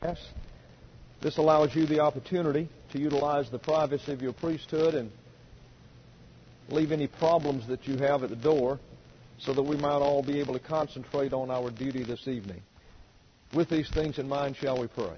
This allows you the opportunity to utilize the privacy of your priesthood and leave any problems that you have at the door so that we might all be able to concentrate on our duty this evening. With these things in mind, shall we pray?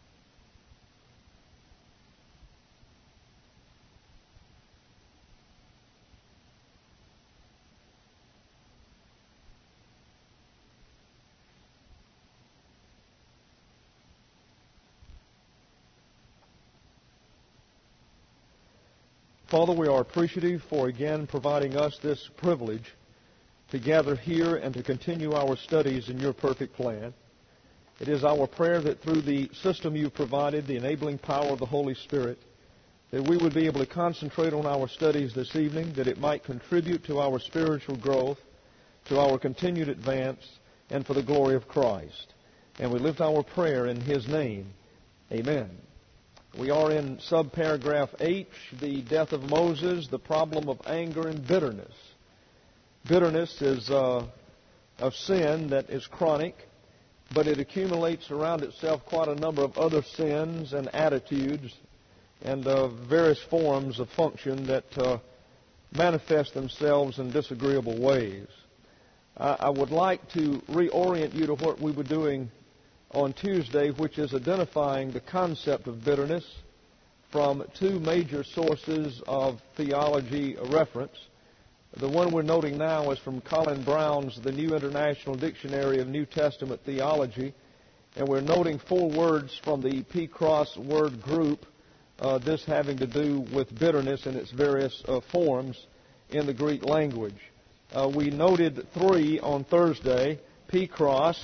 Father, we are appreciative for again providing us this privilege to gather here and to continue our studies in your perfect plan. It is our prayer that through the system you've provided, the enabling power of the Holy Spirit, that we would be able to concentrate on our studies this evening, that it might contribute to our spiritual growth, to our continued advance, and for the glory of Christ. And we lift our prayer in His name. Amen. We are in subparagraph H, the death of Moses, the problem of anger and bitterness. Bitterness is a sin that is chronic, but it accumulates around itself quite a number of other sins and attitudes and various forms of function that manifest themselves in disagreeable ways. I would like to reorient you to what we were doing on Tuesday, which is identifying the concept of bitterness from two major sources of theology reference. The one we're noting now is from Colin Brown's The New International Dictionary of New Testament Theology, and we're noting 4 words from the P-Cross word group, this having to do with bitterness in its various forms in the Greek language. We noted 3 on Thursday. P-Cross,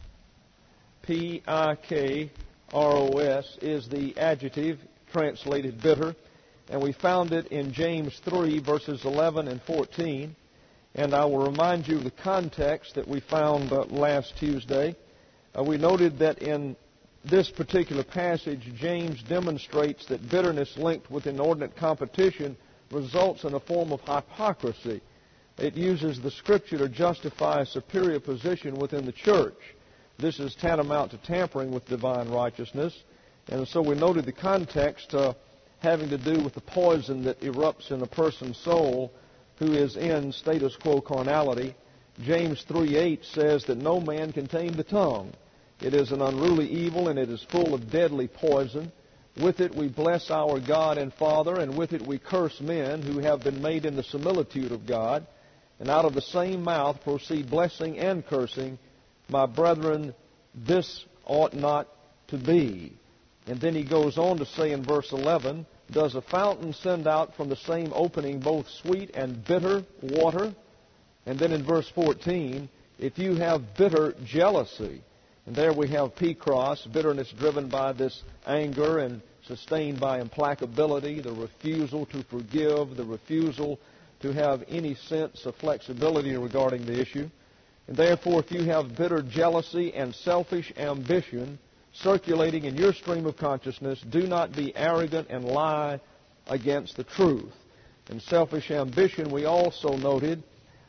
P-I-K-R-O-S, is the adjective translated bitter. And we found it in James 3, verses 11 and 14. And I will remind you of the context that we found last Tuesday. We noted that in this particular passage, James demonstrates that bitterness linked with inordinate competition results in a form of hypocrisy. It uses the Scripture to justify a superior position within the church. This is tantamount to tampering with divine righteousness. And so we noted the context having to do with the poison that erupts in a person's soul who is in status quo carnality. James 3:8 says that no man can tame the tongue. It is an unruly evil, and it is full of deadly poison. With it we bless our God and Father, and with it we curse men who have been made in the similitude of God. And out of the same mouth proceed blessing and cursing. My brethren, this ought not to be. And then he goes on to say in verse 11, does a fountain send out from the same opening both sweet and bitter water? And then in verse 14, if you have bitter jealousy, and there we have P-Cross, bitterness driven by this anger and sustained by implacability, the refusal to forgive, the refusal to have any sense of flexibility regarding the issue. And therefore, if you have bitter jealousy and selfish ambition circulating in your stream of consciousness, do not be arrogant and lie against the truth. In selfish ambition, we also noted,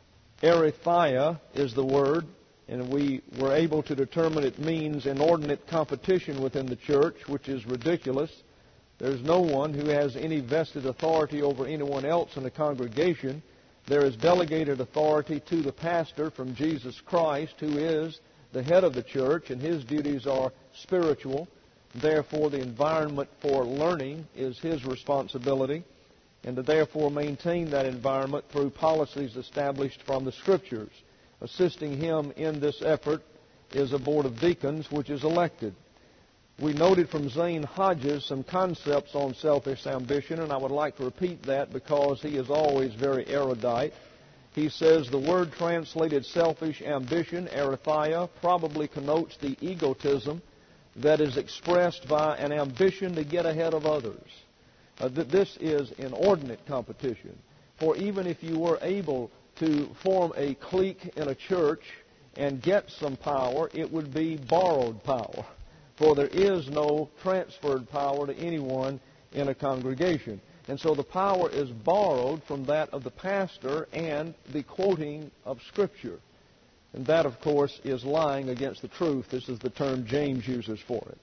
erythia is the word, and we were able to determine it means inordinate competition within the church, which is ridiculous. There's no one who has any vested authority over anyone else in the congregation. There is delegated authority to the pastor from Jesus Christ, who is the head of the church, and his duties are spiritual. Therefore, the environment for learning is his responsibility, and to therefore maintain that environment through policies established from the Scriptures. Assisting him in this effort is a board of deacons, which is elected. We noted from Zane Hodges some concepts on selfish ambition, and I would like to repeat that because he is always very erudite. He says the word translated selfish ambition, erythia, probably connotes the egotism that is expressed by an ambition to get ahead of others. This is inordinate competition. For even if you were able to form a clique in a church and get some power, it would be borrowed power. For there is no transferred power to anyone in a congregation. And so the power is borrowed from that of the pastor and the quoting of Scripture. And that, of course, is lying against the truth. This is the term James uses for it.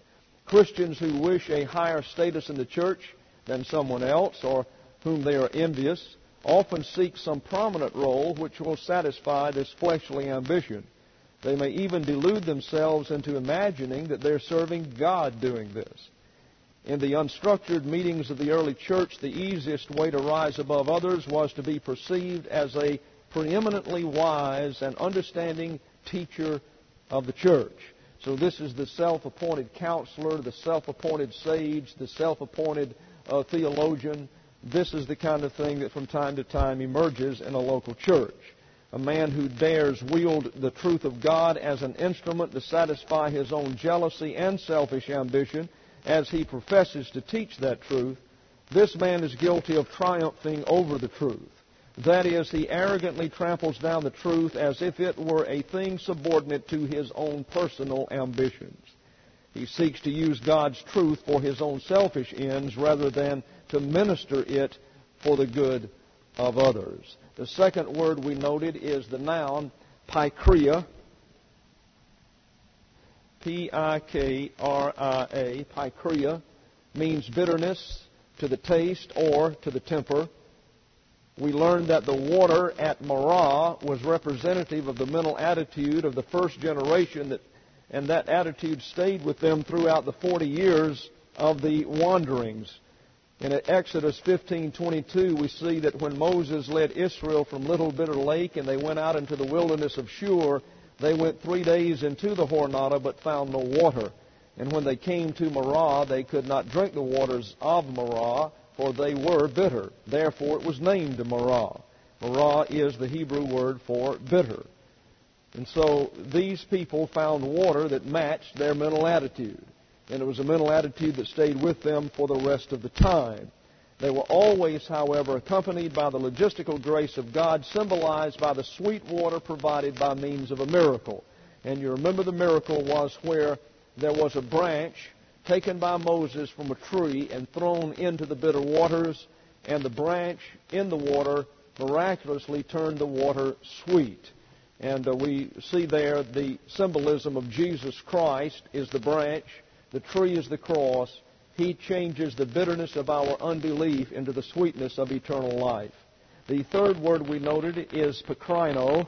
Christians who wish a higher status in the church than someone else, or whom they are envious, often seek some prominent role which will satisfy this fleshly ambition. They may even delude themselves into imagining that they're serving God doing this. In the unstructured meetings of the early church, the easiest way to rise above others was to be perceived as a preeminently wise and understanding teacher of the church. So this is the self-appointed counselor, the self-appointed sage, the self-appointed theologian. This is the kind of thing that from time to time emerges in a local church. A man who dares wield the truth of God as an instrument to satisfy his own jealousy and selfish ambition as he professes to teach that truth, this man is guilty of triumphing over the truth. That is, he arrogantly tramples down the truth as if it were a thing subordinate to his own personal ambitions. He seeks to use God's truth for his own selfish ends rather than to minister it for the good of others. The second word we noted is the noun pikria. P-I-K-R-I-A. Pikria means bitterness to the taste or to the temper. We learned that the water at Marah was representative of the mental attitude of the first generation, and that attitude stayed with them throughout the 40 years of the wanderings. In Exodus 15:22, we see that when Moses led Israel from Little Bitter Lake and they went out into the wilderness of Shur, they went 3 days into the Jornada but found no water. And when they came to Marah, they could not drink the waters of Marah, for they were bitter. Therefore it was named Marah. Marah is the Hebrew word for bitter. And so these people found water that matched their mental attitude. And it was a mental attitude that stayed with them for the rest of the time. They were always, however, accompanied by the logistical grace of God, symbolized by the sweet water provided by means of a miracle. And you remember the miracle was where there was a branch taken by Moses from a tree and thrown into the bitter waters, and the branch in the water miraculously turned the water sweet. And we see there the symbolism of Jesus Christ is the branch. The tree is the cross. He changes the bitterness of our unbelief into the sweetness of eternal life. The third word we noted is pekrino.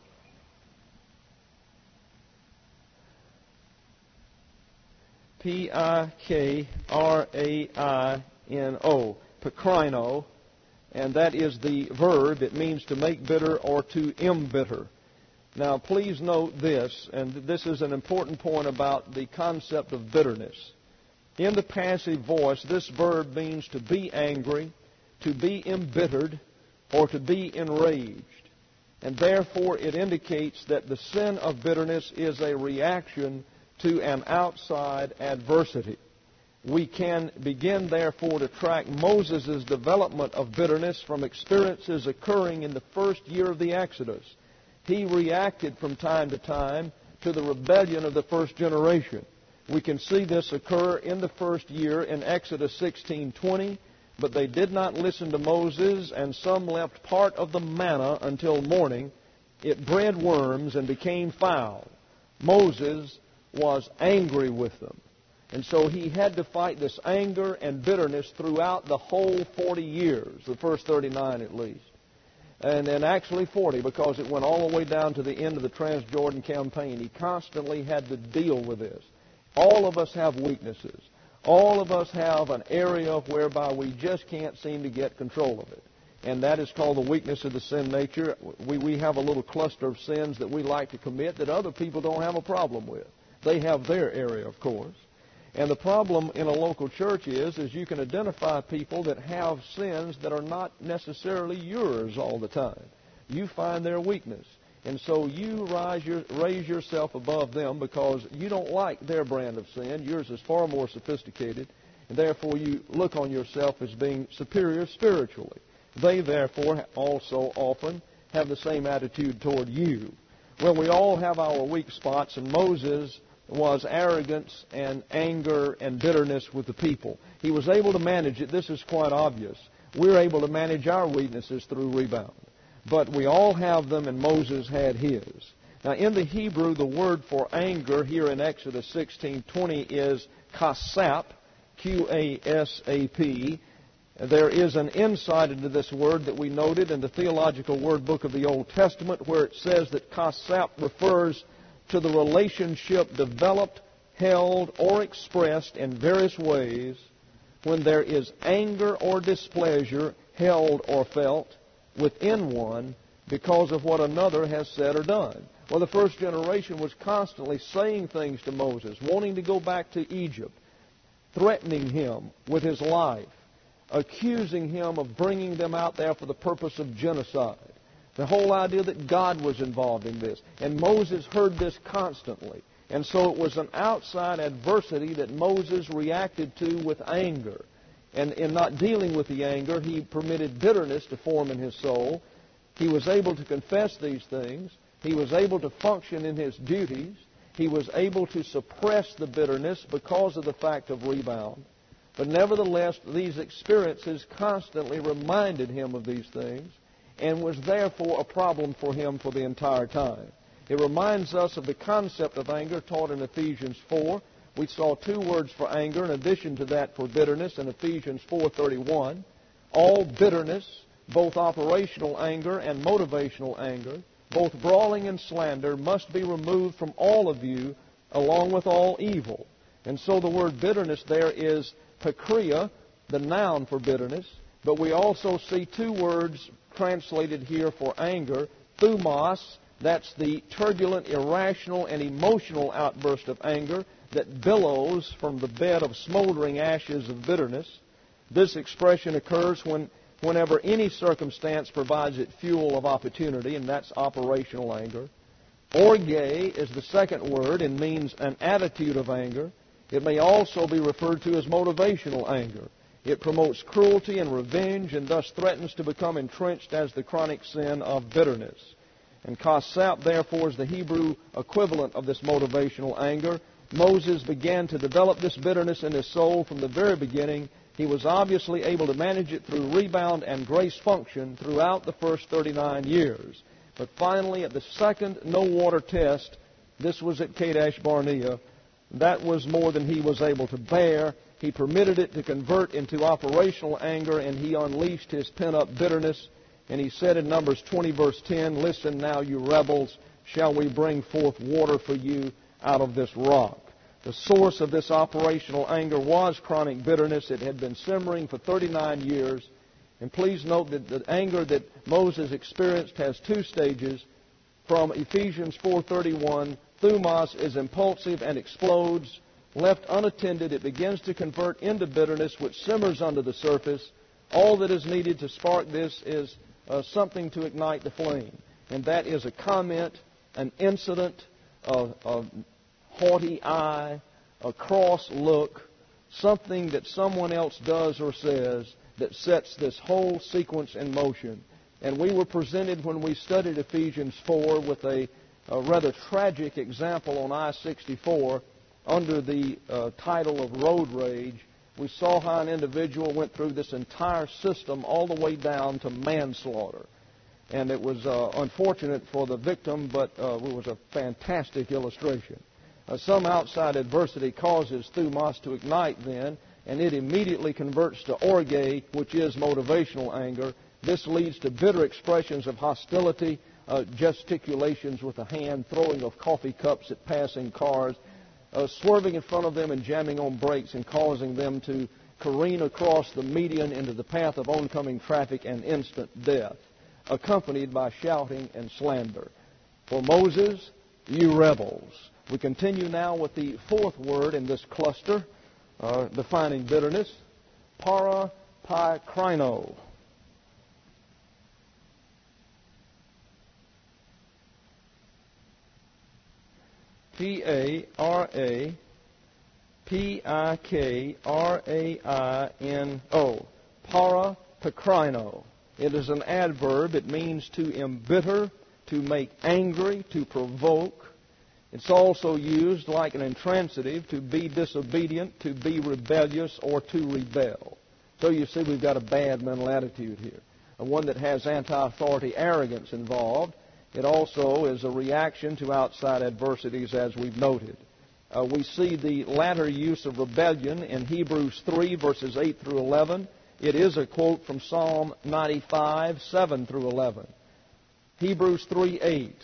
P-I-K-R-A-I-N-O. Pekrino. And that is the verb. It means to make bitter or to embitter. Now, please note this, and this is an important point about the concept of bitterness. In the passive voice, this verb means to be angry, to be embittered, or to be enraged. And therefore, it indicates that the sin of bitterness is a reaction to an outside adversity. We can begin, therefore, to track Moses' development of bitterness from experiences occurring in the first year of the Exodus. He reacted from time to time to the rebellion of the first generation. We can see this occur in the first year in Exodus 16:20, but they did not listen to Moses, and some left part of the manna until morning. It bred worms and became foul. Moses was angry with them. And so he had to fight this anger and bitterness throughout the whole 40 years, the first 39 at least. And actually 40, because it went all the way down to the end of the Transjordan campaign. He constantly had to deal with this. All of us have weaknesses. All of us have an area whereby we just can't seem to get control of it. And that is called the weakness of the sin nature. We have a little cluster of sins that we like to commit that other people don't have a problem with. They have their area, of course. And the problem in a local church is you can identify people that have sins that are not necessarily yours all the time. You find their weakness. And so you raise yourself above them because you don't like their brand of sin. Yours is far more sophisticated. And therefore you look on yourself as being superior spiritually. They, therefore, also often have the same attitude toward you. Well, we all have our weak spots, and Moses was arrogance and anger and bitterness with the people. He was able to manage it. This is quite obvious. We're able to manage our weaknesses through rebound. But we all have them, and Moses had his. Now, in the Hebrew, the word for anger here in Exodus 16:20 is kasap, Q-A-S-A-P. There is an insight into this word that we noted in the Theological Word Book of the Old Testament, where it says that kasap refers to the relationship developed, held, or expressed in various ways when there is anger or displeasure held or felt within one because of what another has said or done. Well, the first generation was constantly saying things to Moses, wanting to go back to Egypt, threatening him with his life, accusing him of bringing them out there for the purpose of genocide. The whole idea that God was involved in this. And Moses heard this constantly. And so it was an outside adversity that Moses reacted to with anger. And in not dealing with the anger, he permitted bitterness to form in his soul. He was able to confess these things. He was able to function in his duties. He was able to suppress the bitterness because of the fact of rebound. But nevertheless, these experiences constantly reminded him of these things and was therefore a problem for him for the entire time. It reminds us of the concept of anger taught in Ephesians 4. We saw two words for anger in addition to that for bitterness in Ephesians 4:31. All bitterness, both operational anger and motivational anger, both brawling and slander, must be removed from all of you along with all evil. And so the word bitterness there is pakria, the noun for bitterness, but we also see two words translated here for anger, thumos, that's the turbulent, irrational, and emotional outburst of anger that billows from the bed of smoldering ashes of bitterness. This expression occurs whenever any circumstance provides it fuel of opportunity, and that's operational anger. Orge is the second word and means an attitude of anger. It may also be referred to as motivational anger. It promotes cruelty and revenge and thus threatens to become entrenched as the chronic sin of bitterness. And kasap, therefore, is the Hebrew equivalent of this motivational anger. Moses began to develop this bitterness in his soul from the very beginning. He was obviously able to manage it through rebound and grace function throughout the first 39 years. But finally, at the second no-water test, this was at Kadesh Barnea, that was more than he was able to bear. He permitted it to convert into operational anger, and he unleashed his pent-up bitterness. And he said in Numbers 20, verse 10, "Listen now, you rebels, shall we bring forth water for you out of this rock?" The source of this operational anger was chronic bitterness. It had been simmering for 39 years. And please note that the anger that Moses experienced has two stages. From Ephesians 4:31, thumos is impulsive and explodes. Left unattended, it begins to convert into bitterness, which simmers under the surface. All that is needed to spark this is something to ignite the flame. And that is a comment, an incident, a haughty eye, a cross look, something that someone else does or says that sets this whole sequence in motion. And we were presented when we studied Ephesians 4 with a rather tragic example on I-64 under the title of road rage. We saw how an individual went through this entire system all the way down to manslaughter. And it was unfortunate for the victim, but it was a fantastic illustration. Some outside adversity causes thumos to ignite then, and it immediately converts to orge, which is motivational anger. This leads to bitter expressions of hostility, gesticulations with the hand, throwing of coffee cups at passing cars, swerving in front of them and jamming on brakes and causing them to careen across the median into the path of oncoming traffic and instant death, accompanied by shouting and slander. For Moses, you rebels. We continue now with the fourth word in this cluster, defining bitterness, parapikrino. P-A-R-A-P-I-K-R-A-I-N-O. Parapikrino. It is an adverb. It means to embitter, to make angry, to provoke. It's also used like an intransitive, to be disobedient, to be rebellious, or to rebel. So you see we've got a bad mental attitude here, one that has anti-authority arrogance involved. It also is a reaction to outside adversities, as we've noted. We see the latter use of rebellion in Hebrews 3, verses 8 through 11. It is a quote from Psalm 95, 7 through 11. Hebrews 3, 8.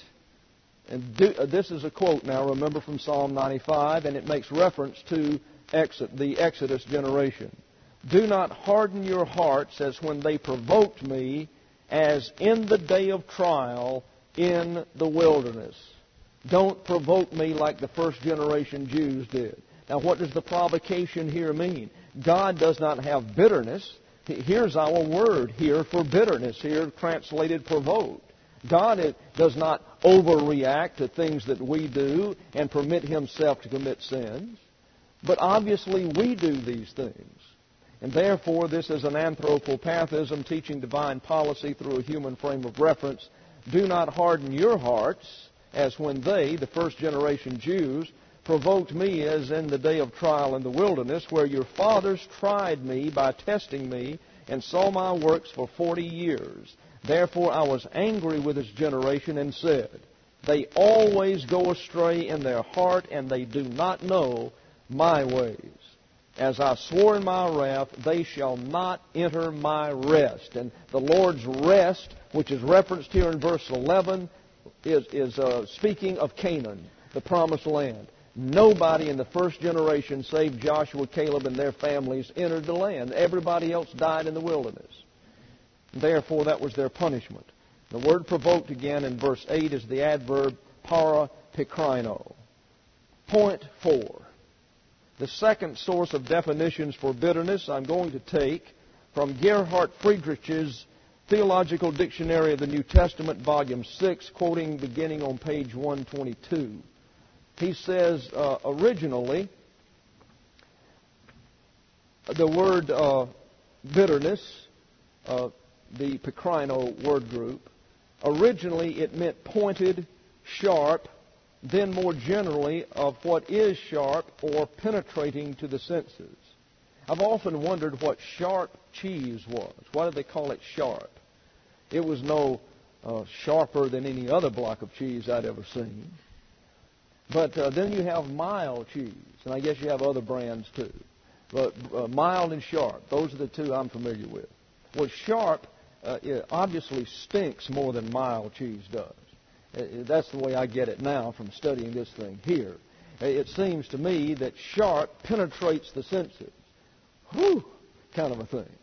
And this is a quote now, remember, from Psalm 95, and it makes reference to the Exodus generation. Do not harden your hearts as when they provoked me, as in the day of trial in the wilderness. Don't provoke me like the first generation Jews did. Now, what does the provocation here mean? God does not have bitterness. Here's our word here for bitterness, here translated provoked. God does not overreact to things that we do and permit Himself to commit sins. But obviously we do these things. And therefore, this is an anthropopathism teaching divine policy through a human frame of reference. Do not harden your hearts as when they, the first generation Jews, provoked me as in the day of trial in the wilderness, where your fathers tried me by testing me and saw my works for 40 years. Therefore I was angry with this generation and said, they always go astray in their heart, and they do not know my ways. As I swore in my wrath, they shall not enter my rest. And the Lord's rest, which is referenced here in verse 11, is speaking of Canaan, the promised land. Nobody in the first generation, save Joshua, Caleb, and their families, entered the land. Everybody else died in the wilderness. Therefore, that was their punishment. The word provoked again in verse 8 is the adverb parapikrino. Point 4. The second source of definitions for bitterness I'm going to take from Gerhard Friedrich's Theological Dictionary of the New Testament, Volume 6, quoting beginning on page 122. He says, originally, the word bitterness, the pikrino word group, originally it meant pointed, sharp, then more generally of what is sharp or penetrating to the senses. I've often wondered what sharp cheese was. Why did they call it sharp? It was no sharper than any other block of cheese I'd ever seen. But then you have mild cheese, and I guess you have other brands too. But mild and sharp, those are the two I'm familiar with. Well, sharp obviously stinks more than mild cheese does. That's the way I get it now from studying this thing here. It seems to me that sharp penetrates the senses. Whew, kind of a thing.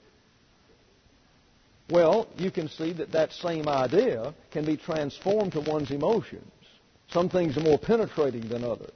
Well, you can see that that same idea can be transformed to one's emotions. Some things are more penetrating than others.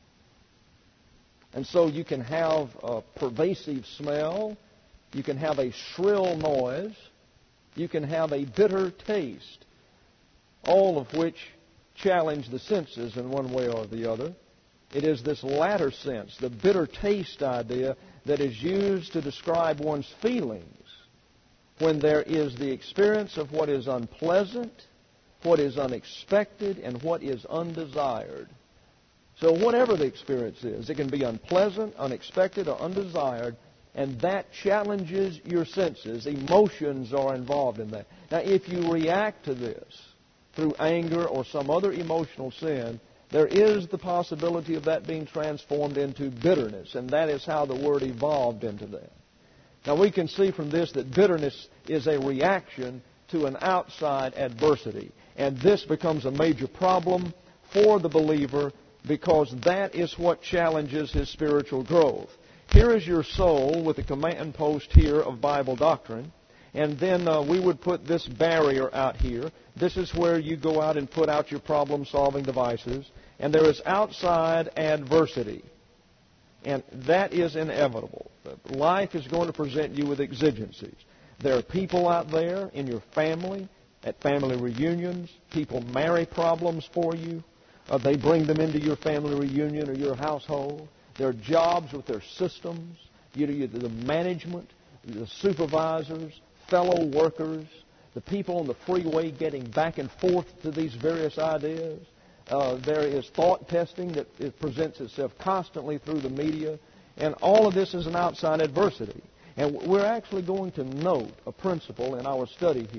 And so you can have a pervasive smell. You can have a shrill noise. You can have a bitter taste. All of which challenge the senses in one way or the other. It is this latter sense, the bitter taste idea, that is used to describe one's feelings when there is the experience of what is unpleasant, what is unexpected, and what is undesired. So whatever the experience is, it can be unpleasant, unexpected, or undesired, and that challenges your senses. Emotions are involved in that. Now, if you react to this through anger or some other emotional sin, there is the possibility of that being transformed into bitterness, and that is how the word evolved into that. Now, we can see from this that bitterness is a reaction to an outside adversity, and this becomes a major problem for the believer because that is what challenges his spiritual growth. Here is your soul with the command post here of Bible doctrine. And then we would put this barrier out here. This is where you go out and put out your problem-solving devices. And there is outside adversity. And that is inevitable. Life is going to present you with exigencies. There are people out there in your family, at family reunions. People marry problems for you. They bring them into your family reunion or your household. There are jobs with their systems. The management, the supervisors, fellow workers, the people on the freeway getting back and forth to these various ideas. There is thought testing that it presents itself constantly through the media. And all of this is an outside adversity. And we're actually going to note a principle in our study here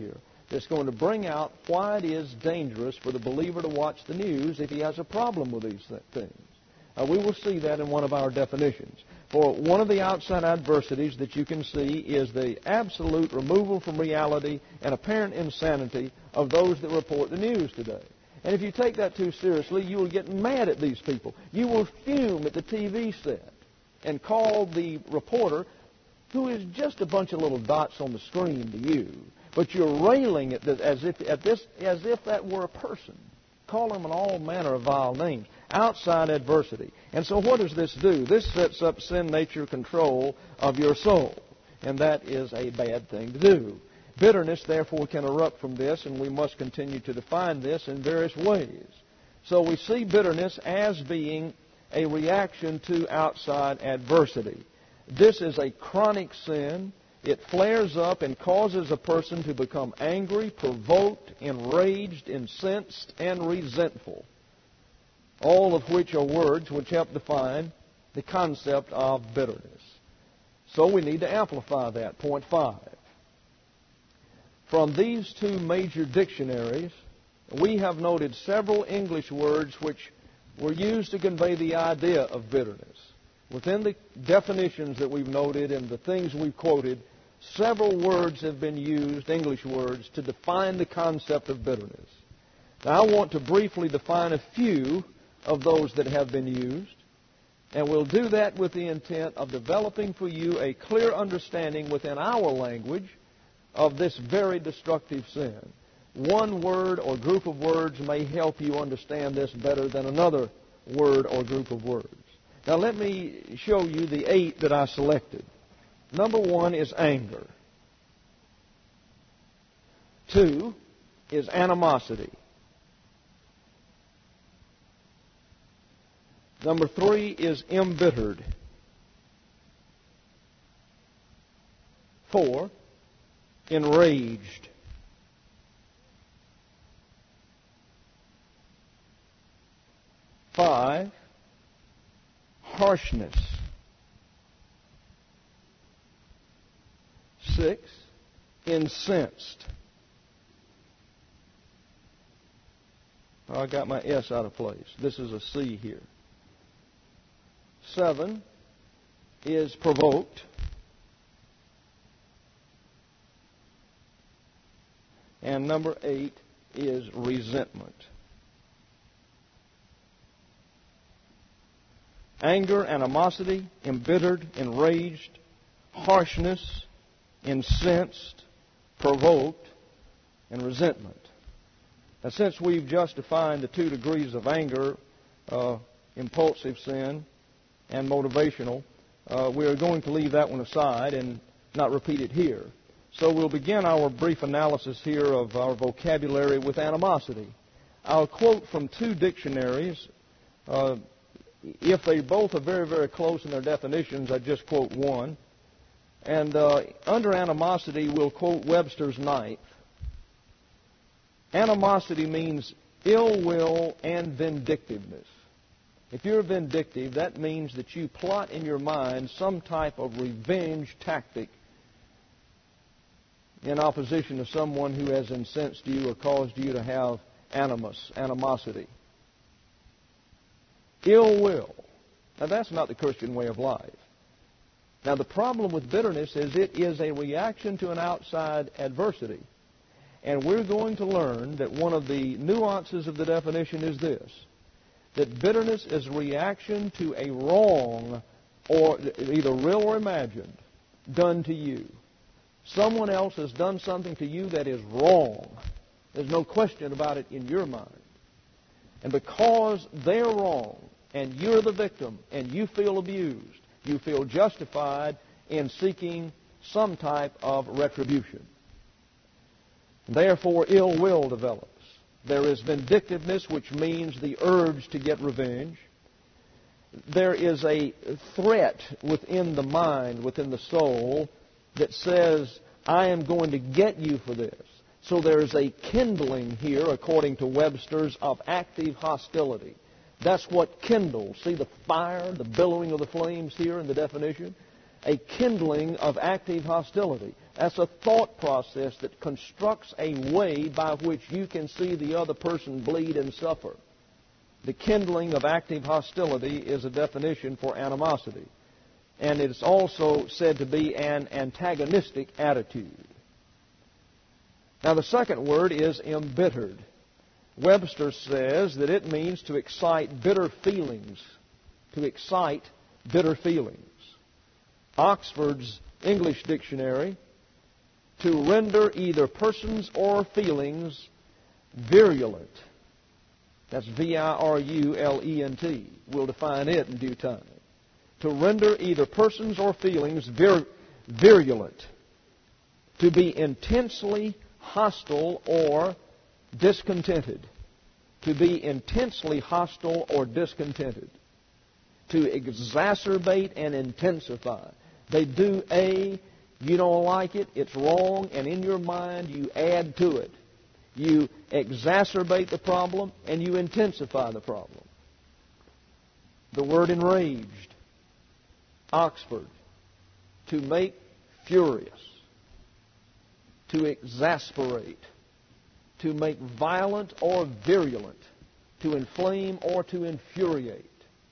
that's going to bring out why it is dangerous for the believer to watch the news if he has a problem with these things. We will see that in one of our definitions. For one of the outside adversities that you can see is the absolute removal from reality and apparent insanity of those that report the news today. And if you take that too seriously, you will get mad at these people. You will fume at the TV set and call the reporter, who is just a bunch of little dots on the screen to you, but you're railing at this as if that were a person. Call them in all manner of vile names. Outside adversity. And so what does this do? This sets up sin nature control of your soul. And that is a bad thing to do. Bitterness, therefore, can erupt from this, and we must continue to define this in various ways. So we see bitterness as being a reaction to outside adversity. This is a chronic sin. It flares up and causes a person to become angry, provoked, enraged, incensed, and resentful. All of which are words which help define the concept of bitterness. So we need to amplify that. Point 5. From these two major dictionaries, we have noted several English words which were used to convey the idea of bitterness. Within the definitions that we've noted and the things we've quoted, several words have been used, English words, to define the concept of bitterness. Now, I want to briefly define a few of those that have been used, and we'll do that with the intent of developing for you a clear understanding within our language of this very destructive sin. One word or group of words may help you understand this better than another word or group of words. Now let me show you the 8 that I selected. Number 1 is anger. 2 is animosity. Number 3 is embittered. 4, enraged. 5, harshness. 6, incensed. I got my S out of place. This is a C here. 7 is provoked. And number 8 is resentment. Anger, animosity, embittered, enraged, harshness, incensed, provoked, and resentment. Now, since we've just defined the 2 degrees of anger, impulsive sin, and motivational, we are going to leave that one aside and not repeat it here. So we'll begin our brief analysis here of our vocabulary with animosity. I'll quote from 2 dictionaries. If they both are very, very close in their definitions, I just quote one. And under animosity, we'll quote Webster's Ninth. Animosity means ill will and vindictiveness. If you're vindictive, that means that you plot in your mind some type of revenge tactic in opposition to someone who has incensed you or caused you to have animosity. Ill will. Now, that's not the Christian way of life. Now, the problem with bitterness is it is a reaction to an outside adversity. And we're going to learn that one of the nuances of the definition is this, that bitterness is a reaction to a wrong, or either real or imagined, done to you. Someone else has done something to you that is wrong. There's no question about it in your mind. And because they're wrong, and you're the victim, and you feel abused, you feel justified in seeking some type of retribution. Therefore, ill will develops. There is vindictiveness, which means the urge to get revenge. There is a threat within the mind, within the soul, that says, I am going to get you for this. So there is a kindling here, according to Webster's, of active hostility. That's what kindles. See the fire, the billowing of the flames here in the definition? A kindling of active hostility. That's a thought process that constructs a way by which you can see the other person bleed and suffer. The kindling of active hostility is a definition for animosity. And it's also said to be an antagonistic attitude. Now, the second word is embittered. Webster says that it means to excite bitter feelings. To excite bitter feelings. Oxford's English Dictionary, to render either persons or feelings virulent. That's virulent. We'll define it in due time. To render either persons or feelings virulent. To be intensely hostile or discontented. To be intensely hostile or discontented. To exacerbate and intensify. They do A, you don't like it, it's wrong, and in your mind you add to it. You exacerbate the problem and you intensify the problem. The word enraged. Oxford. To make furious. To exasperate. To make violent or virulent. To inflame or to infuriate.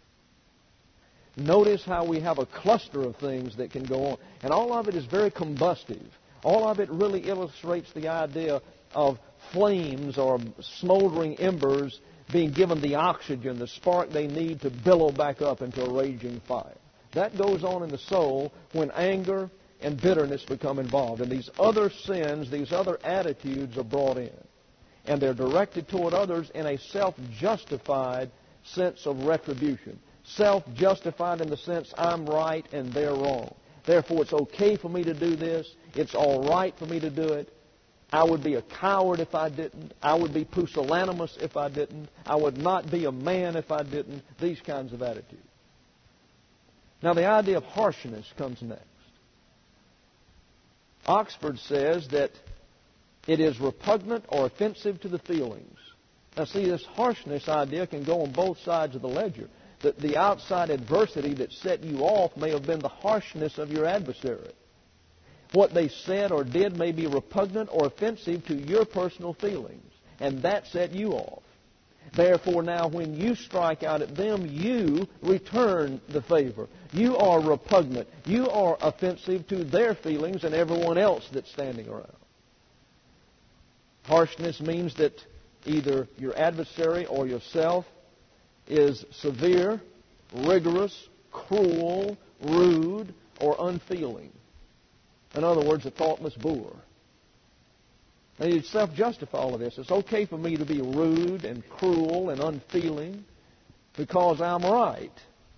Notice how we have a cluster of things that can go on. And all of it is very combustive. All of it really illustrates the idea of flames or smoldering embers being given the oxygen, the spark they need to billow back up into a raging fire. That goes on in the soul when anger and bitterness become involved. And these other sins, these other attitudes are brought in. And they're directed toward others in a self-justified sense of retribution. Self-justified in the sense I'm right and they're wrong. Therefore, it's okay for me to do this. It's all right for me to do it. I would be a coward if I didn't. I would be pusillanimous if I didn't. I would not be a man if I didn't. These kinds of attitudes. Now, the idea of harshness comes next. Oxford says that it is repugnant or offensive to the feelings. Now, see, this harshness idea can go on both sides of the ledger. That the outside adversity that set you off may have been the harshness of your adversary. What they said or did may be repugnant or offensive to your personal feelings, and that set you off. Therefore, now when you strike out at them, you return the favor. You are repugnant. You are offensive to their feelings and everyone else that's standing around. Harshness means that either your adversary or yourself is severe, rigorous, cruel, rude, or unfeeling. In other words, a thoughtless boor. Now, you self-justify all of this. It's okay for me to be rude and cruel and unfeeling because I'm right.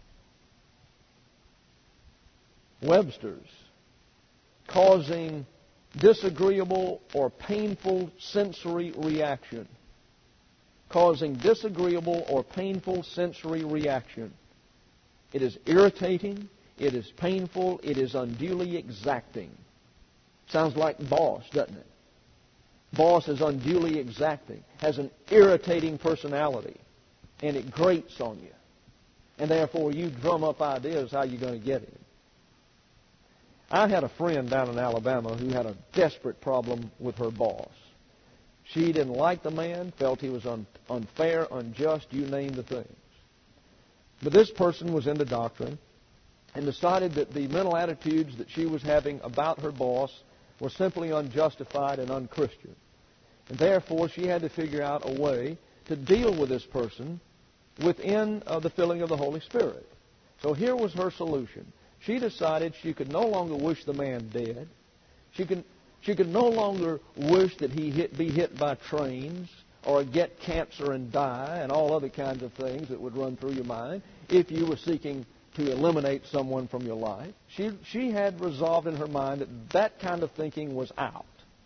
Webster's. Causing disagreeable or painful sensory reaction. Causing disagreeable or painful sensory reaction. It is irritating, it is painful, it is unduly exacting. Sounds like boss, doesn't it? Boss is unduly exacting, has an irritating personality, and it grates on you. And therefore you drum up ideas how you're going to get him. I had a friend down in Alabama who had a desperate problem with her boss. She didn't like the man, felt he was unfair, unjust, you name the things. But this person was into doctrine and decided that the mental attitudes that she was having about her boss were simply unjustified and unchristian. And therefore, she had to figure out a way to deal with this person within the filling of the Holy Spirit. So here was her solution. She decided she could no longer wish the man dead. She could no longer wish that he be hit by trains or get cancer and die and all other kinds of things that would run through your mind if you were seeking to eliminate someone from your life. She had resolved in her mind that that kind of thinking was out.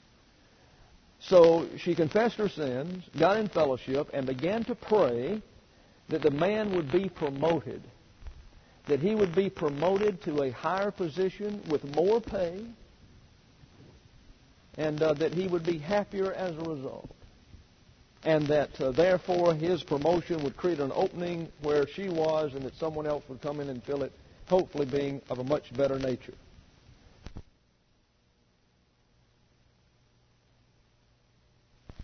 So she confessed her sins, got in fellowship, and began to pray that the man would be promoted, that he would be promoted to a higher position with more pay, and that he would be happier as a result. And that, therefore, his promotion would create an opening where she was and that someone else would come in and fill it, hopefully being of a much better nature.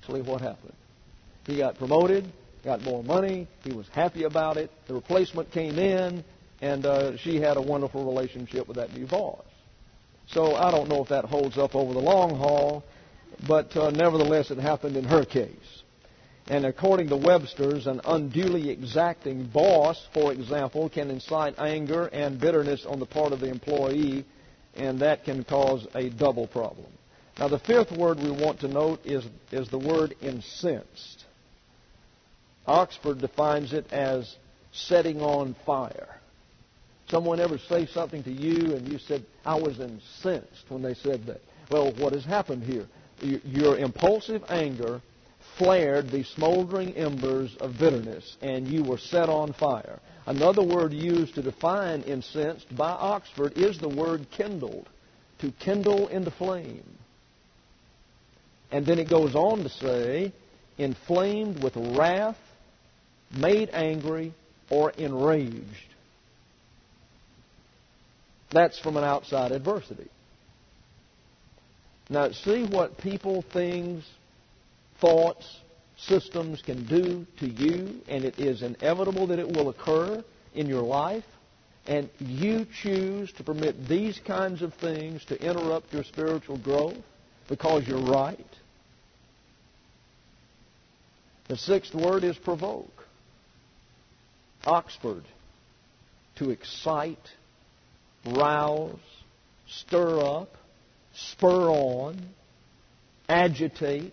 precisely what happened. He got promoted, got more money, he was happy about it, the replacement came in, and she had a wonderful relationship with that new boss. So I don't know if that holds up over the long haul, but nevertheless it happened in her case. And according to Webster's, an unduly exacting boss, for example, can incite anger and bitterness on the part of the employee, and that can cause a double problem. Now, the fifth word we want to note is the word incensed. Oxford defines it as setting on fire. Someone ever say something to you and you said, I was incensed when they said that? Well, what has happened here? Your impulsive anger flared the smoldering embers of bitterness, and you were set on fire. Another word used to define incensed by Oxford is the word kindled, to kindle into flame. And then it goes on to say, inflamed with wrath, made angry, or enraged. That's from an outside adversity. Now, see what people, things, thoughts, systems can do to you, and it is inevitable that it will occur in your life, and you choose to permit these kinds of things to interrupt your spiritual growth because you're right. The sixth word is provoke. Oxford, to excite, rouse, stir up, spur on, agitate,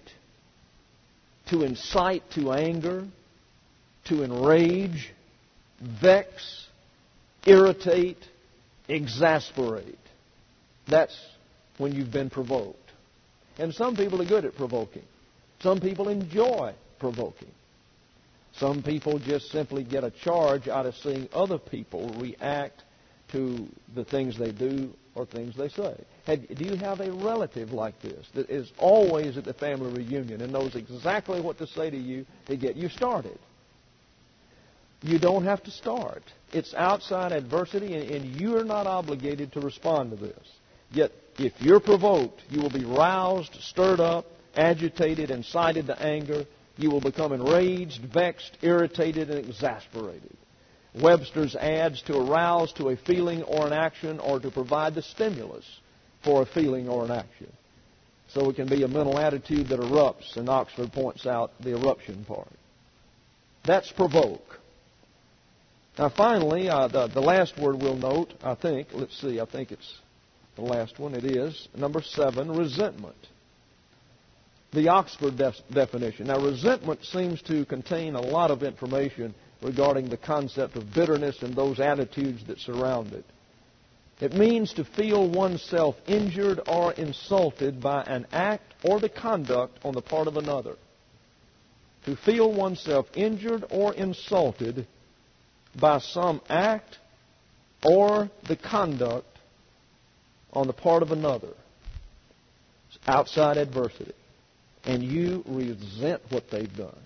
to incite to anger, to enrage, vex, irritate, exasperate. That's when you've been provoked. And some people are good at provoking. Some people enjoy provoking. Some people just simply get a charge out of seeing other people react to the things they do or things they say. Do you have a relative like this that is always at the family reunion and knows exactly what to say to you to get you started? You don't have to start. It's outside adversity, and you're not obligated to respond to this. Yet, if you're provoked, you will be roused, stirred up, agitated, incited to anger. You will become enraged, vexed, irritated, and exasperated. Webster's adds to arouse to a feeling or an action, or to provide the stimulus for a feeling or an action. So it can be a mental attitude that erupts, and Oxford points out the eruption part. That's provoke. Now finally, the last word we'll note, I think it's the last one. It is number 7, resentment. The Oxford definition. Now, resentment seems to contain a lot of information regarding the concept of bitterness and those attitudes that surround it. It means to feel oneself injured or insulted by an act or the conduct on the part of another. To feel oneself injured or insulted by some act or the conduct on the part of another. It's outside adversity. And you resent what they've done.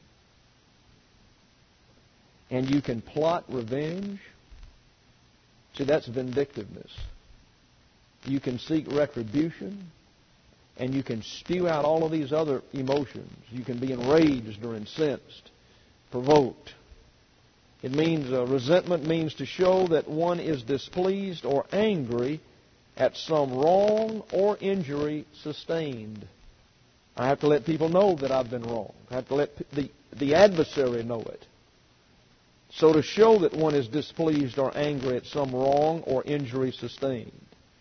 And you can plot revenge. See, that's vindictiveness. You can seek retribution. And you can spew out all of these other emotions. You can be enraged or incensed, provoked. It means, resentment means to show that one is displeased or angry at some wrong or injury sustained. I have to let people know that I've been wrong. I have to let the adversary know it. So to show that one is displeased or angry at some wrong or injury sustained.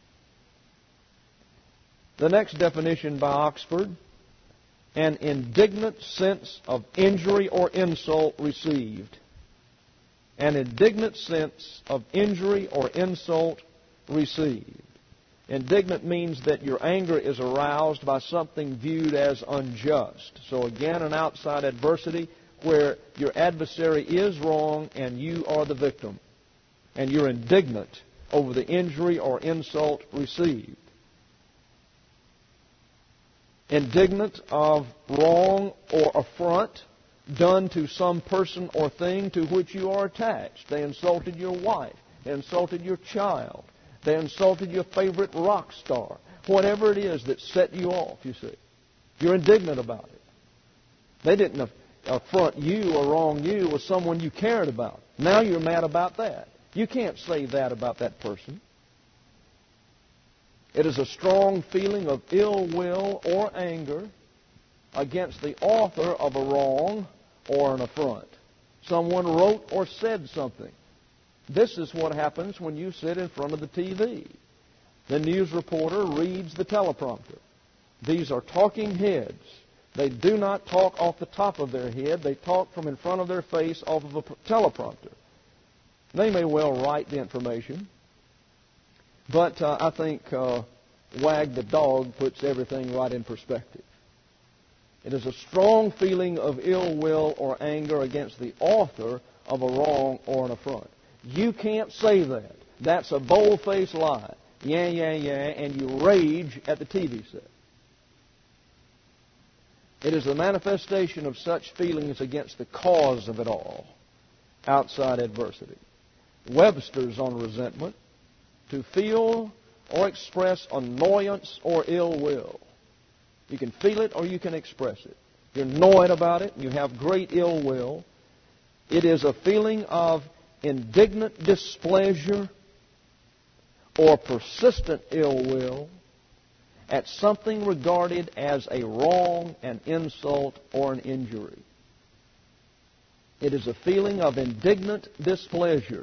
The next definition by Oxford, an indignant sense of injury or insult received. An indignant sense of injury or insult received. Indignant means that your anger is aroused by something viewed as unjust. So again, an outside adversity where your adversary is wrong and you are the victim. And you're indignant over the injury or insult received. Indignant of wrong or affront done to some person or thing to which you are attached. They insulted your wife. They insulted your child. They insulted your favorite rock star. Whatever it is that set you off, you see. You're indignant about it. They didn't affront you or wrong you with someone you cared about. Now you're mad about that. You can't say that about that person. It is a strong feeling of ill will or anger against the author of a wrong or an affront. Someone wrote or said something. This is what happens when you sit in front of the TV. The news reporter reads the teleprompter. These are talking heads. They do not talk off the top of their head. They talk from in front of their face off of a teleprompter. They may well write the information, but I think Wag the dog puts everything right in perspective. It is a strong feeling of ill will or anger against the author of a wrong or an affront. You can't say that. That's a bold-faced lie. Yeah, and you rage at the TV set. It is the manifestation of such feelings against the cause of it all, outside adversity. Webster's on resentment: to feel or express annoyance or ill will. You can feel it or you can express it. You're annoyed about it, and you have great ill will. It is a feeling of indignant displeasure or persistent ill will at something regarded as a wrong, an insult, or an injury. It is a feeling of indignant displeasure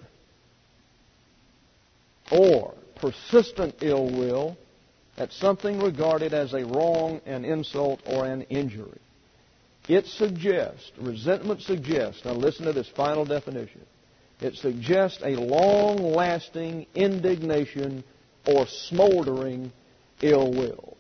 or persistent ill will at something regarded as a wrong, an insult, or an injury. It suggests, resentment suggests, now listen to this final definition, it suggests a long-lasting indignation or smoldering ill will.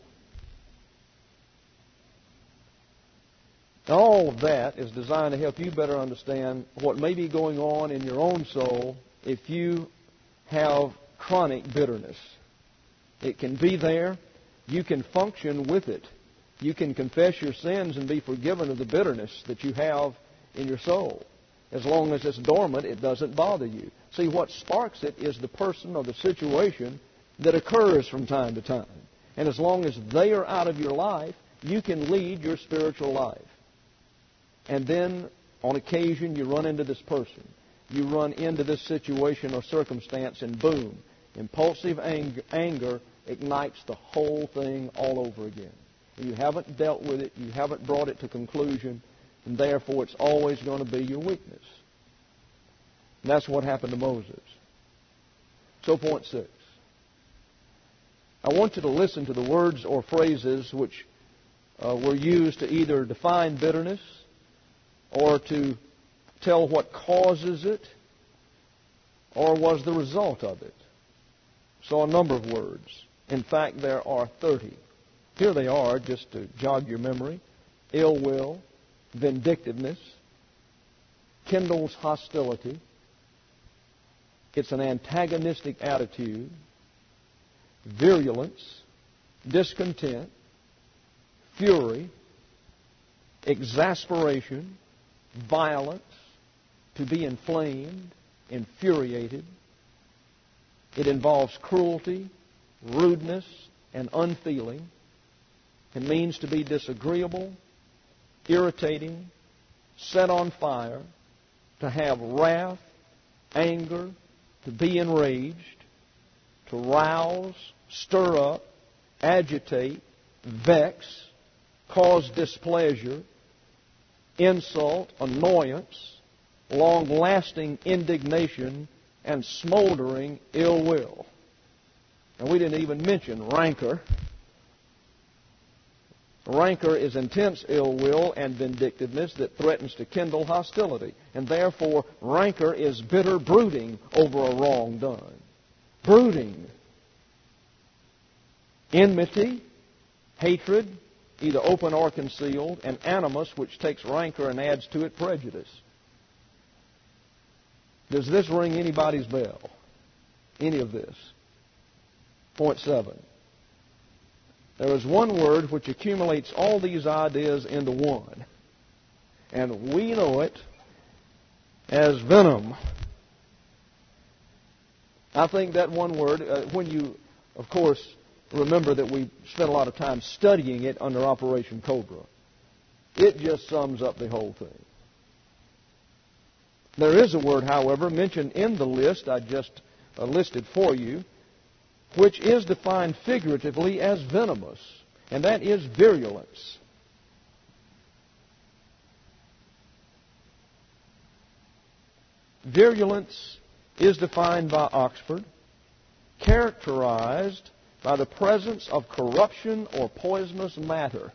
Now, all of that is designed to help you better understand what may be going on in your own soul if you have chronic bitterness. It can be there. You can function with it. You can confess your sins and be forgiven of the bitterness that you have in your soul. As long as it's dormant, it doesn't bother you. See, what sparks it is the person or the situation that occurs from time to time. And as long as they are out of your life, you can lead your spiritual life. And then, on occasion, you run into this person. You run into this situation or circumstance, and boom, impulsive anger ignites the whole thing all over again. You haven't dealt with it. You haven't brought it to conclusion. And therefore, it's always going to be your weakness. And that's what happened to Moses. So, point 6. I want you to listen to the words or phrases which were used to either define bitterness or to tell what causes it or was the result of it. So a number of words. In fact, there are 30. Here they are, just to jog your memory. Ill will, vindictiveness, kindles hostility. It's an antagonistic attitude, virulence, discontent, fury, exasperation, violence, to be inflamed, infuriated. It involves cruelty, rudeness, and unfeeling. It means to be disagreeable, irritating, set on fire, to have wrath, anger, to be enraged, to rouse, stir up, agitate, vex, cause displeasure, insult, annoyance, long-lasting indignation, and smoldering ill will. And we didn't even mention rancor. Rancor is intense ill will and vindictiveness that threatens to kindle hostility. And therefore, rancor is bitter brooding over a wrong done. Brooding. Enmity, hatred, either open or concealed, and animus, which takes rancor and adds to it prejudice. Does this ring anybody's bell? Any of this? Point 7. There is one word which accumulates all these ideas into one. And we know it as venom. I think that one word, when you, of course, remember that we spent a lot of time studying it under Operation Cobra. It just sums up the whole thing. There is a word, however, mentioned in the list I just listed for you, which is defined figuratively as venomous, and that is virulence. Virulence is defined by Oxford, characterized by the presence of corruption or poisonous matter.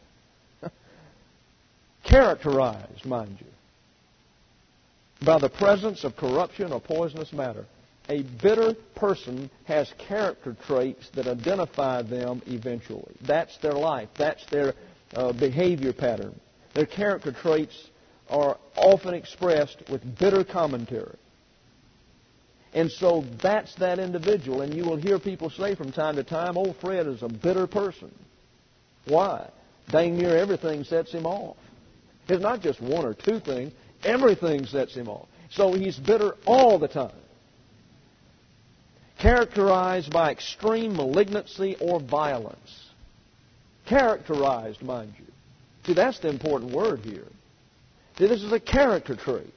Characterized, mind you, by the presence of corruption or poisonous matter. A bitter person has character traits that identify them eventually. That's their life. That's their behavior pattern. Their character traits are often expressed with bitter commentary. And so that's that individual. And you will hear people say from time to time, "Old Fred is a bitter person." Why? Dang near everything sets him off. It's not just one or two things. Everything sets him off. So he's bitter all the time. Characterized by extreme malignancy or violence. Characterized, mind you. See, that's the important word here. See, this is a character trait.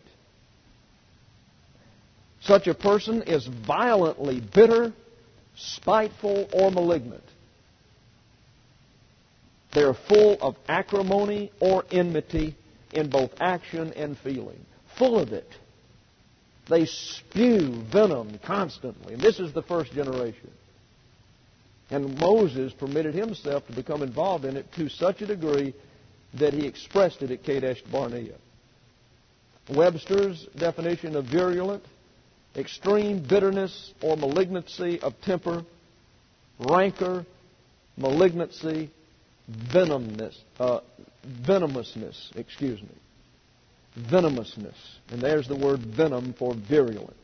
Such a person is violently bitter, spiteful, or malignant. They're full of acrimony or enmity in both action and feeling. Full of it. They spew venom constantly. And this is the first generation. And Moses permitted himself to become involved in it to such a degree that he expressed it at Kadesh Barnea. Webster's definition of virulent: extreme bitterness or malignancy of temper, rancor, malignancy, venomousness. Venomousness. And there's the word venom for virulence.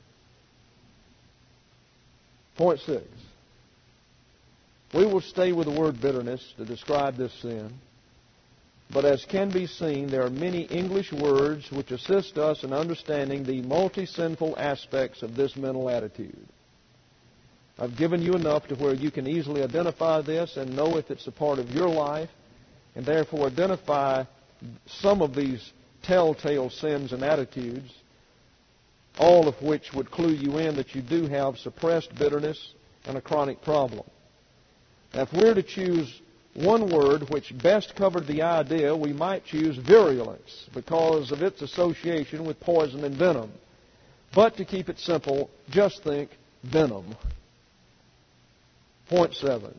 Point 6. We will stay with the word bitterness to describe this sin. But as can be seen, there are many English words which assist us in understanding the multi-sinful aspects of this mental attitude. I've given you enough to where you can easily identify this and know if it's a part of your life, and therefore identify some of these telltale sins and attitudes, all of which would clue you in that you do have suppressed bitterness and a chronic problem. Now, if we're to choose one word which best covered the idea, we might choose virulence because of its association with poison and venom. But to keep it simple, just think venom. Point 7.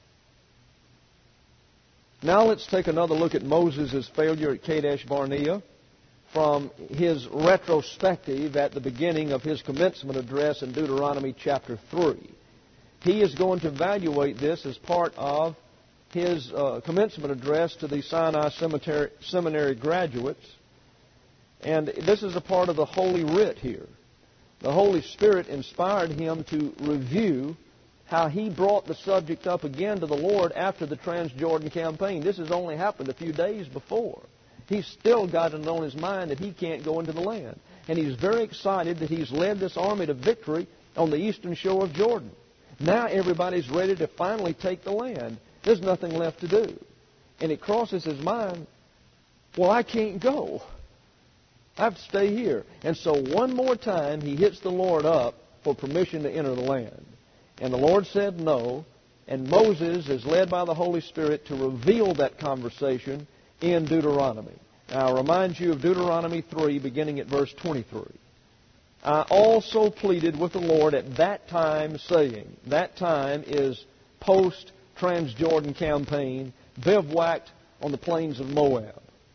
Now let's take another look at Moses' failure at Kadesh Barnea from his retrospective at the beginning of his commencement address in Deuteronomy chapter 3. He is going to evaluate this as part of his commencement address to the Sinai Seminary graduates. And this is a part of the Holy Writ here. The Holy Spirit inspired him to review how he brought the subject up again to the Lord after the Transjordan campaign. This has only happened a few days before. He's still got it on his mind that he can't go into the land. And he's very excited that he's led this army to victory on the eastern shore of Jordan. Now everybody's ready to finally take the land. There's nothing left to do. And it crosses his mind, well, I can't go. I have to stay here. And so one more time he hits the Lord up for permission to enter the land. And the Lord said no. And Moses is led by the Holy Spirit to reveal that conversation in Deuteronomy. Now, I'll remind you of Deuteronomy 3, beginning at verse 23. I also pleaded with the Lord at that time, saying, that time is post-Transjordan campaign, bivouacked on the plains of Moab.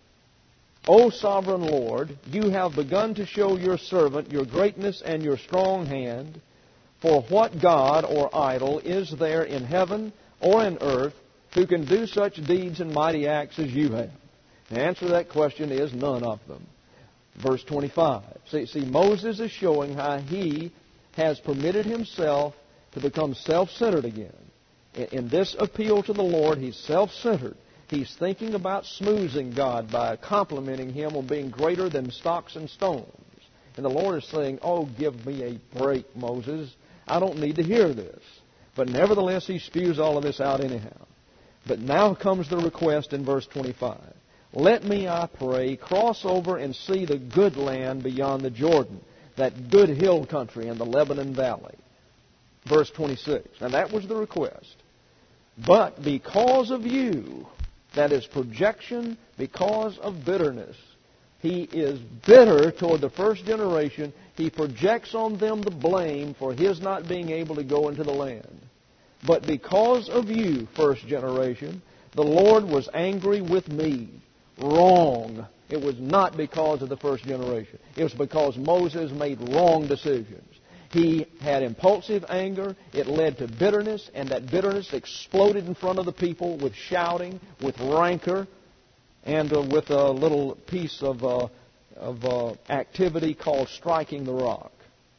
O sovereign Lord, you have begun to show your servant your greatness and your strong hand. For what God or idol is there in heaven or in earth who can do such deeds and mighty acts as you have? The answer to that question is none of them. Verse 25. See, Moses is showing how he has permitted himself to become self-centered again. In this appeal to the Lord, he's self-centered. He's thinking about smoozing God by complimenting Him on being greater than stocks and stones. And the Lord is saying, oh, give me a break, Moses. I don't need to hear this. But nevertheless, he spews all of this out anyhow. But now comes the request in verse 25. let me, I pray, cross over and see the good land beyond the Jordan, that good hill country in the Lebanon Valley. Verse 26. Now that was the request. But because of you, that is projection, because of bitterness. He is bitter toward the first generation. He projects on them the blame for his not being able to go into the land. But because of you, first generation, the Lord was angry with me. Wrong. It was not because of the first generation. It was because Moses made wrong decisions. He had impulsive anger. It led to bitterness, and that bitterness exploded in front of the people with shouting, with rancor, and with a little piece of activity called striking the rock.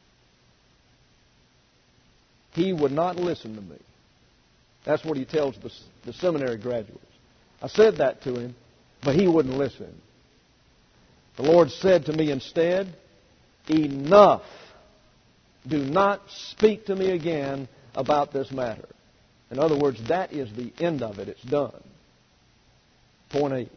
He would not listen to me. That's what he tells the seminary graduates. I said that to him, but he wouldn't listen. The Lord said to me instead, enough. Do not speak to me again about this matter. In other words, that is the end of it. It's done. Point 8.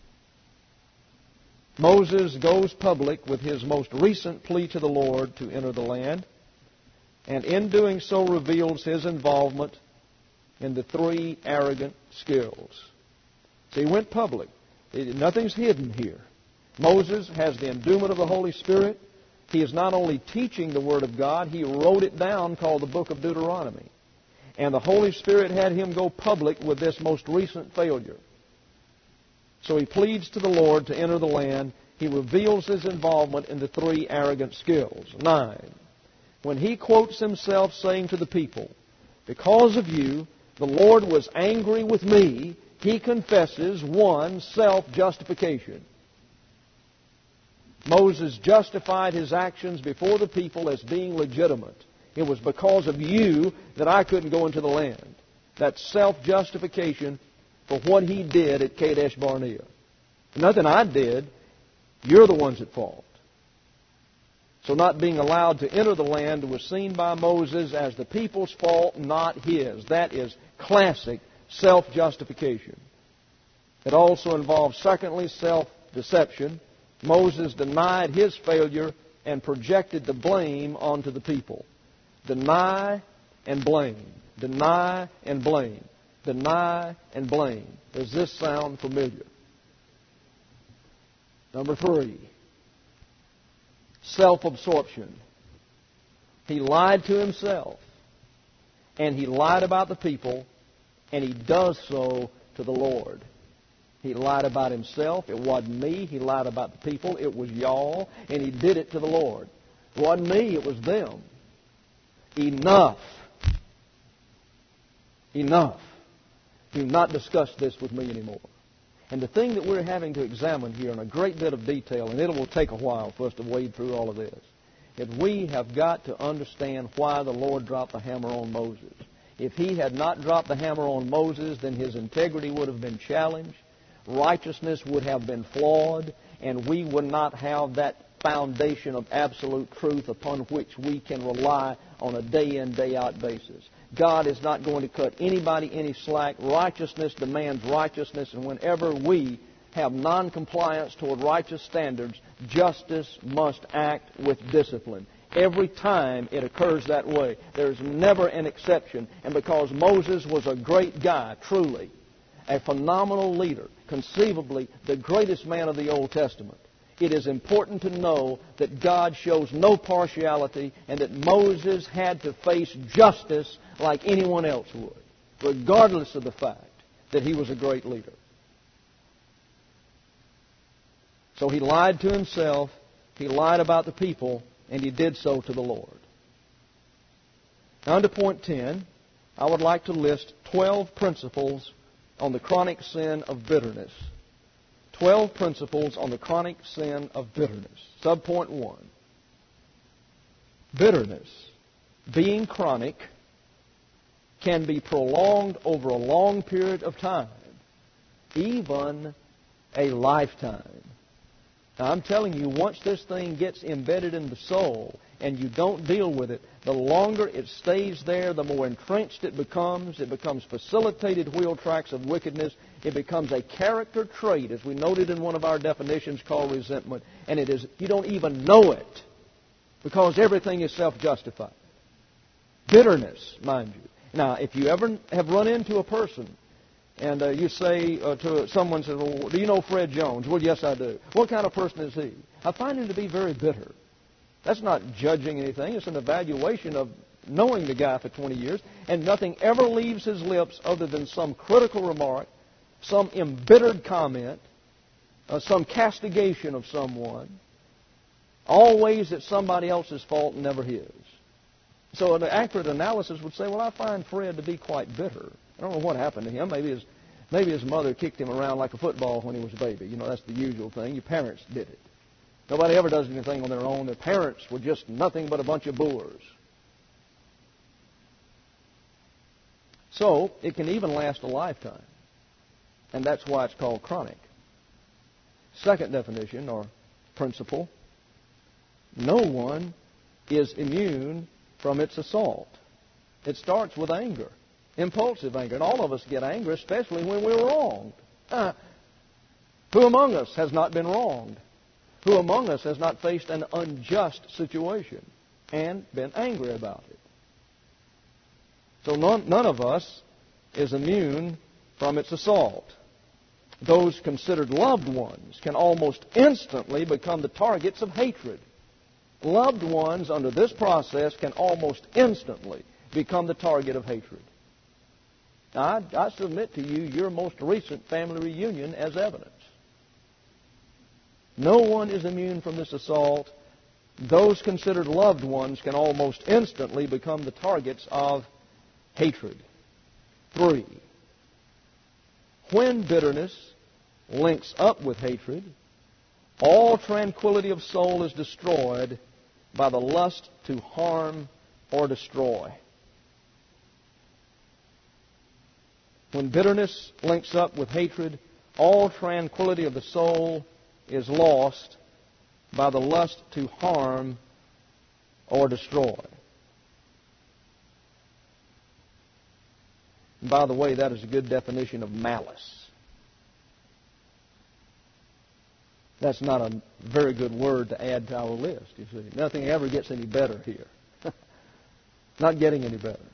Moses goes public with his most recent plea to the Lord to enter the land, and in doing so reveals his involvement in the 3 arrogant skills. So he went public. Nothing's hidden here. Moses has the endowment of the Holy Spirit. He is not only teaching the Word of God, he wrote it down called the Book of Deuteronomy. And the Holy Spirit had him go public with this most recent failure. So he pleads to the Lord to enter the land. He reveals his involvement in the 3 arrogant skills. 9. When he quotes himself saying to the people, because of you, the Lord was angry with me, he confesses, 1, self-justification. Moses justified his actions before the people as being legitimate. It was because of you that I couldn't go into the land. That's self-justification for what he did at Kadesh Barnea. Nothing I did. You're the ones at fault. So not being allowed to enter the land was seen by Moses as the people's fault, not his. That is classic self-justification. It also involves, secondly, self-deception. Moses denied his failure and projected the blame onto the people. Deny and blame. Deny and blame. Deny and blame. Does this sound familiar? Number 3. Self-absorption. He lied to himself, and he lied about the people, and he does so to the Lord. He lied about himself. It wasn't me. He lied about the people. It was y'all, and he did it to the Lord. It wasn't me. It was them. Enough. Enough. Do not discuss this with me anymore. And the thing that we're having to examine here in a great bit of detail, and it will take a while for us to wade through all of this, is we have got to understand why the Lord dropped the hammer on Moses. If he had not dropped the hammer on Moses, then his integrity would have been challenged, righteousness would have been flawed, and we would not have that foundation of absolute truth upon which we can rely on a day-in, day-out basis. God is not going to cut anybody any slack. Righteousness demands righteousness, and whenever we have non-compliance toward righteous standards, justice must act with discipline. Every time it occurs that way. There's never an exception. And because Moses was a great guy, truly, a phenomenal leader, conceivably the greatest man of the Old Testament, it is important to know that God shows no partiality and that Moses had to face justice like anyone else would, regardless of the fact that he was a great leader. So he lied to himself, he lied about the people, and he did so to the Lord. Now, under point 10, I would like to list 12 principles on the chronic sin of bitterness. 12 principles on the chronic sin of bitterness. Subpoint 1. Bitterness, being chronic, can be prolonged over a long period of time, even a lifetime. Now, I'm telling you, once this thing gets embedded in the soul and you don't deal with it, the longer it stays there, the more entrenched it becomes. It becomes facilitated wheel tracks of wickedness. It becomes a character trait, as we noted in one of our definitions, called resentment. And it is, you don't even know it because everything is self-justified. Bitterness, mind you. Now, if you ever have run into a person and you say to someone, says, well, do you know Fred Jones? Well, yes, I do. What kind of person is he? I find him to be very bitter. That's not judging anything. It's an evaluation of knowing the guy for 20 years, and nothing ever leaves his lips other than some critical remark, some embittered comment, some castigation of someone. Always it's somebody else's fault and never his. So an accurate analysis would say, well, I find Fred to be quite bitter. I don't know what happened to him. Maybe his mother kicked him around like a football when he was a baby. You know, that's the usual thing. Your parents did it. Nobody ever does anything on their own. Their parents were just nothing but a bunch of boors. So it can even last a lifetime. And that's why it's called chronic. Second definition or principle, no one is immune from its assault. It starts with anger, impulsive anger. And all of us get angry, especially when we're wronged. Who among us has not been wronged? Who among us has not faced an unjust situation and been angry about it? So none of us is immune from its assault. Those considered loved ones can almost instantly become the targets of hatred. Loved ones under this process can almost instantly become the target of hatred. Now, I submit to you your most recent family reunion as evidence. No one is immune from this assault. Those considered loved ones can almost instantly become the targets of hatred. 3. When bitterness links up with hatred, all tranquility of soul is destroyed by the lust to harm or destroy. When bitterness links up with hatred, all tranquility of the soul is lost by the lust to harm or destroy. And by the way, that is a good definition of malice. That's not a very good word to add to our list, you see. Nothing ever gets any better here. Not getting any better.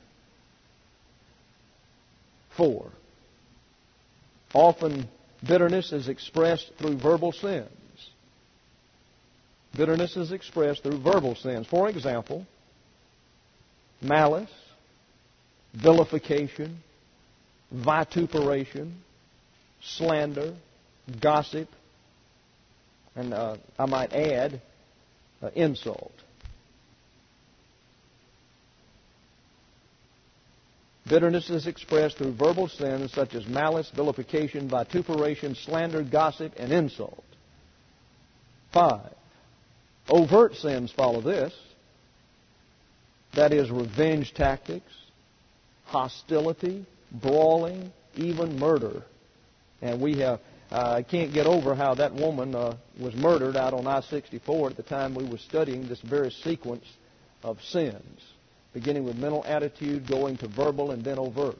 4. Often bitterness is expressed through verbal sins. Bitterness is expressed through verbal sins. For example, malice, vilification, vituperation, slander, gossip, and I might add, insult. Bitterness is expressed through verbal sins such as malice, vilification, vituperation, slander, gossip, and insult. 5. Overt sins follow this. That is, revenge tactics, hostility, brawling, even murder. And I can't get over how that woman was murdered out on I-64 at the time we were studying this very sequence of sins, beginning with mental attitude, going to verbal, and then overt.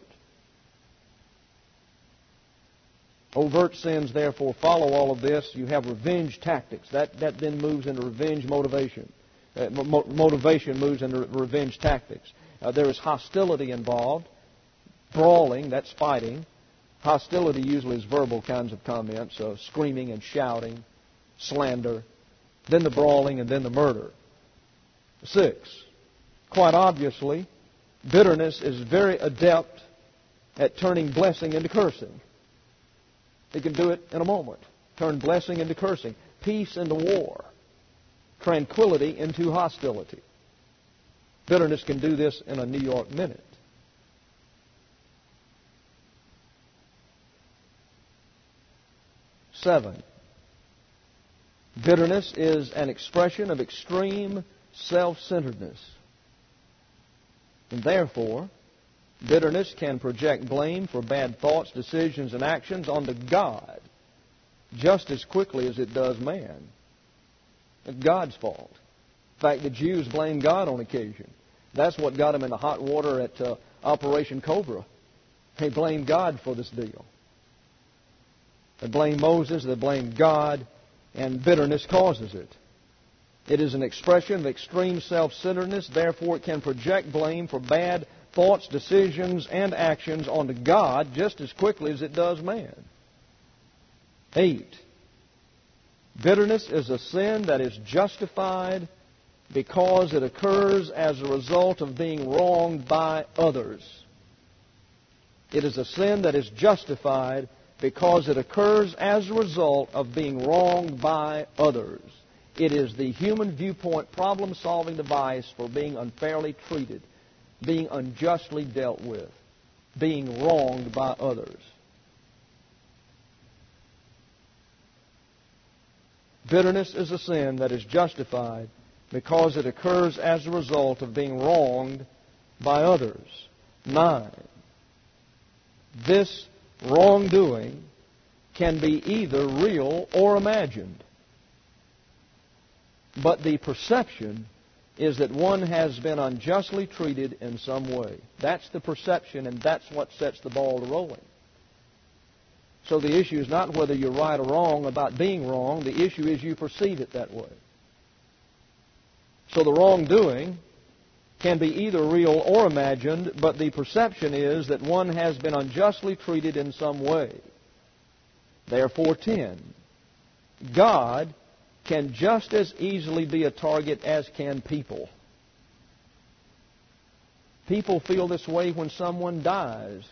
Overt sins, therefore, follow all of this. You have revenge tactics. That then moves into revenge motivation. Motivation moves into revenge tactics. There is hostility involved. Brawling, that's fighting. Hostility usually is verbal kinds of comments, so screaming and shouting, slander, then the brawling, and then the murder. 6. Quite obviously, bitterness is very adept at turning blessing into cursing. It can do it in a moment. Turn blessing into cursing, peace into war, tranquility into hostility. Bitterness can do this in a New York minute. 7. Bitterness is an expression of extreme self-centeredness. And therefore, bitterness can project blame for bad thoughts, decisions, and actions onto God just as quickly as it does man. It's God's fault. In fact, the Jews blamed God on occasion. That's what got them in the hot water at Operation Cobra. They blamed God for this deal. They blame Moses, they blame God, and bitterness causes it. It is an expression of extreme self-centeredness, therefore it can project blame for bad thoughts, decisions, and actions onto God just as quickly as it does man. 8. Bitterness is a sin that is justified because it occurs as a result of being wronged by others. It is a sin that is justified because it occurs as a result of being wronged by others. It is the human viewpoint problem-solving device for being unfairly treated, being unjustly dealt with, being wronged by others. Bitterness is a sin that is justified because it occurs as a result of being wronged by others. 9. This wrongdoing can be either real or imagined. But the perception is that one has been unjustly treated in some way. That's the perception, and that's what sets the ball rolling. So the issue is not whether you're right or wrong about being wrong. The issue is you perceive it that way. So the wrongdoing can be either real or imagined, but the perception is that one has been unjustly treated in some way. Therefore, 10. God can just as easily be a target as can people. People feel this way when someone dies.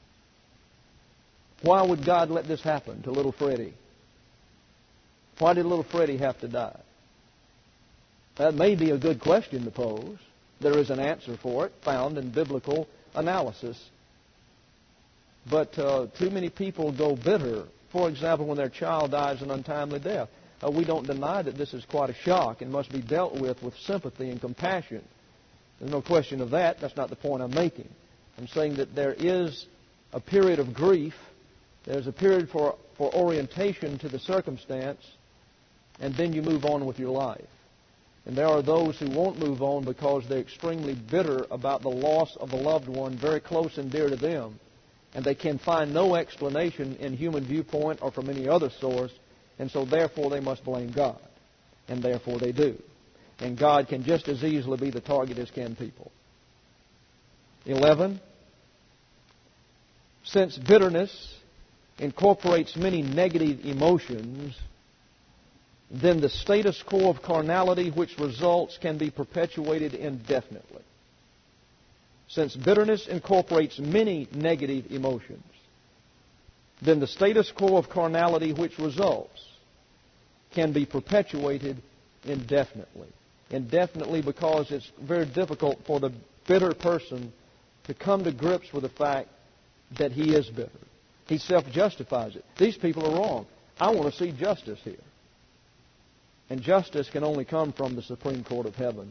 Why would God let this happen to little Freddie? Why did little Freddie have to die? That may be a good question to pose. There is an answer for it found in biblical analysis. But too many people go bitter. For example, when their child dies an untimely death. We don't deny that this is quite a shock and must be dealt with sympathy and compassion. There's no question of that. That's not the point I'm making. I'm saying that there is a period of grief. There's a period for orientation to the circumstance, and then you move on with your life. And there are those who won't move on because they're extremely bitter about the loss of a loved one very close and dear to them. And they can find no explanation in human viewpoint or from any other source, and so therefore they must blame God. And therefore they do. And God can just as easily be the target as can people. 11. Since bitterness incorporates many negative emotions, then the status quo of carnality which results can be perpetuated indefinitely. Since bitterness incorporates many negative emotions, then the status quo of carnality which results can be perpetuated indefinitely. Indefinitely because it's very difficult for the bitter person to come to grips with the fact that he is bitter. He self-justifies it. These people are wrong. I want to see justice here. And justice can only come from the Supreme Court of Heaven.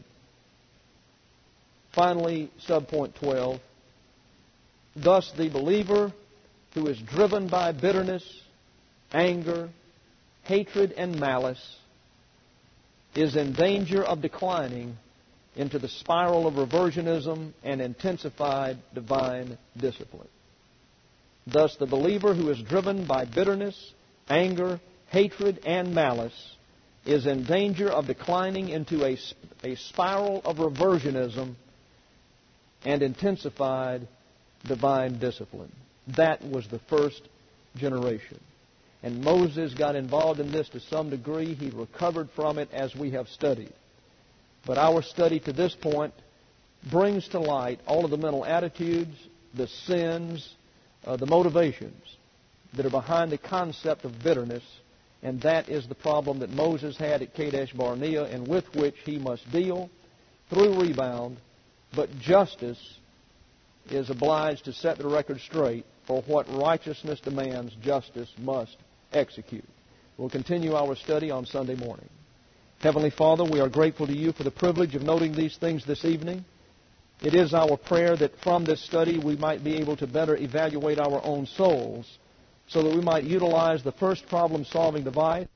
Finally, subpoint 12. Thus, the believer who is driven by bitterness, anger, hatred, and malice is in danger of declining into the spiral of reversionism and intensified divine discipline. Thus, the believer who is driven by bitterness, anger, hatred, and malice is in danger of declining into a spiral of reversionism and intensified divine discipline. That was the first generation. And Moses got involved in this to some degree. He recovered from it as we have studied. But our study to this point brings to light all of the mental attitudes, the sins, the motivations that are behind the concept of bitterness. And that is the problem that Moses had at Kadesh Barnea and with which he must deal through rebound. But justice is obliged to set the record straight, for what righteousness demands, justice must execute. We'll continue our study on Sunday morning. Heavenly Father, we are grateful to you for the privilege of noting these things this evening. It is our prayer that from this study we might be able to better evaluate our own souls so that we might utilize the first problem-solving device